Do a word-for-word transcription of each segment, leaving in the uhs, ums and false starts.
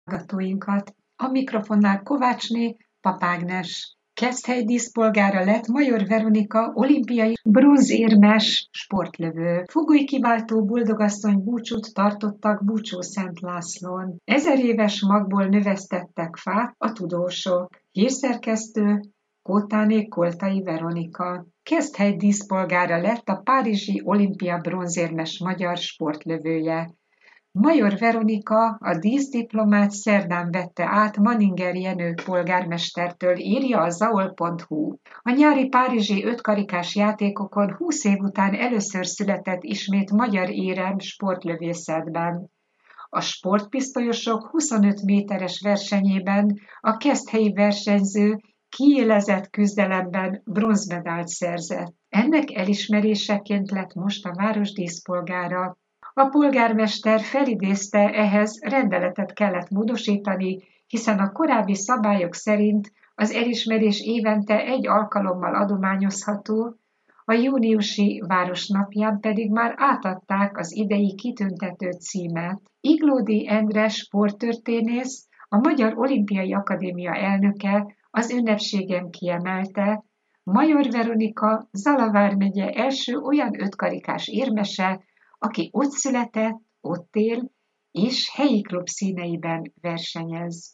hallgatóinkat. A mikrofonnál Kovácsné Papágnes. Keszthely díszpolgára lett Major Veronika olimpiai bronzérmes sportlövő. Fogoly kiváltó boldogasszony búcsút tartottak Búcsú-Szent Lászlón. Ezer éves magból növesztettek fát a tudósok. Hírszerkesztő Kótáné Koltai Veronika. Keszthely díszpolgára lett a párizsi olimpia bronzérmes magyar sportlövője. Major Veronika a díszdiplomát szerdán vette át Manninger Jenő polgármestertől, írja a zaol pont hu. A nyári párizsi ötkarikás játékokon húsz év után először született ismét magyar érem sportlövészetben. A sportpisztolyosok huszonöt méteres versenyében a keszthelyi versenyző kiélezett küzdelemben bronzmedált szerzett. Ennek elismeréseként lett most a város díszpolgára. A polgármester felidézte, ehhez rendeletet kellett módosítani, hiszen a korábbi szabályok szerint az elismerés évente egy alkalommal adományozható, a júniusi városnapján pedig már átadták az idei kitüntető címet. Iglódi Endre sporttörténész, a Magyar Olimpiai Akadémia elnöke az ünnepségen kiemelte, Major Veronika Zala vármegye első olyan ötkarikás érmese, aki ott született, ott él, és helyi klub színeiben versenyez.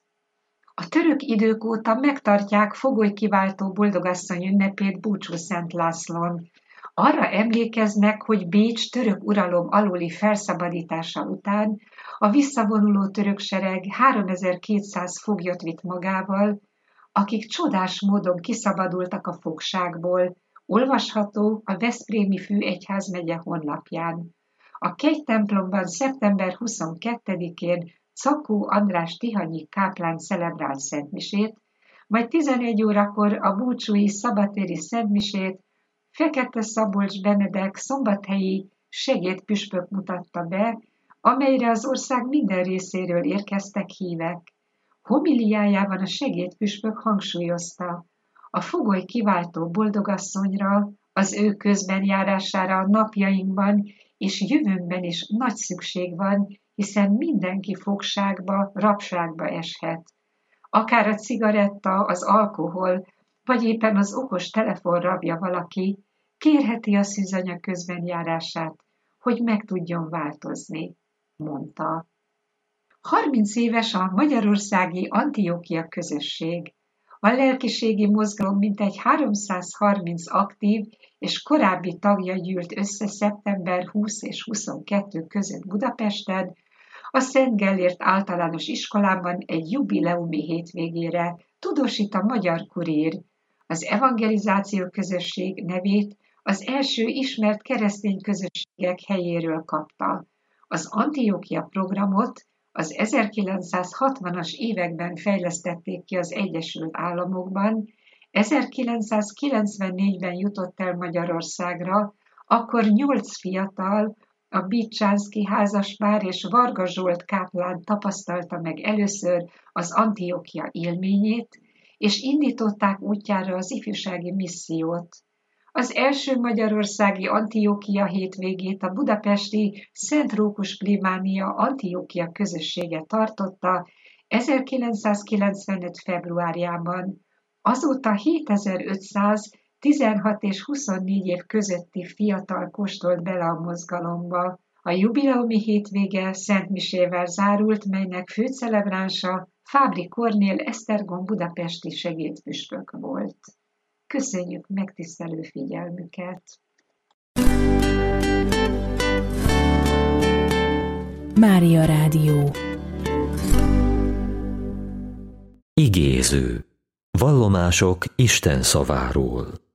A török idők óta megtartják Fogoly kiváltó boldogasszony ünnepét Búcsú-Szent Lászlón. Arra emlékeznek, hogy Bécs török uralom alóli felszabadítása után a visszavonuló török sereg háromezer-kétszáz foglyot vitt magával, akik csodás módon kiszabadultak a fogságból, olvasható a Veszprémi Főegyházmegye honlapján. A kegytemplomban szeptember huszonkettedikén Czakó András tihanyi káplán celebrált szentmisét, majd tizenegy órakor a búcsúi szabadtéri szentmisét Fekete Szabolcs Benedek szombathelyi segédpüspök mutatta be, amelyre az ország minden részéről érkeztek hívek. Homiliájában a segédpüspök hangsúlyozta, a Fogoly kiváltó boldogasszonyra, az ő közbenjárására a napjainkban és jövőnkben is nagy szükség van, hiszen mindenki fogságba, rabságba eshet. Akár a cigaretta, az alkohol, vagy éppen az okos telefon rabja valaki, kérheti a szűzanya közbenjárását, hogy meg tudjon változni, mondta. harminc éves a magyarországi Antiókia közösség. A lelkiségi mozgalom mintegy háromszázharminc aktív és korábbi tagja gyűlt össze szeptember huszadika és huszonkettedike között Budapesten, a Szent Gellért általános iskolában egy jubileumi hétvégére, tudósít a Magyar Kurír. Az evangelizáció közösség nevét az első ismert keresztény közösségek helyéről kapta. Az Antiókia programot az ezerkilencszázhatvanas években fejlesztették ki az Egyesült Államokban, ezerkilencszázkilencvennégyben jutott el Magyarországra, akkor nyolc fiatal, a Bicsánszky házaspár és Varga Zsolt káplán tapasztalta meg először az Antiókia élményét, és indították útjára az ifjúsági missziót. Az első magyarországi Antiókia hétvégét a budapesti Szent Rókus plébánia Antiókia közössége tartotta ezerkilencszázkilencvenöt februárjában. Azóta hétezer-ötszáz tizenhat és huszonnégy év közötti fiatal kóstolt bele a mozgalomba. A jubileumi hétvége szentmisével zárult, melynek főcelebránsa Fábry Kornél Esztergom budapesti segédpüspök volt. Köszönjük megtisztelő figyelmüket! Mária Rádió. Igéző. Vallomások Isten szaváról.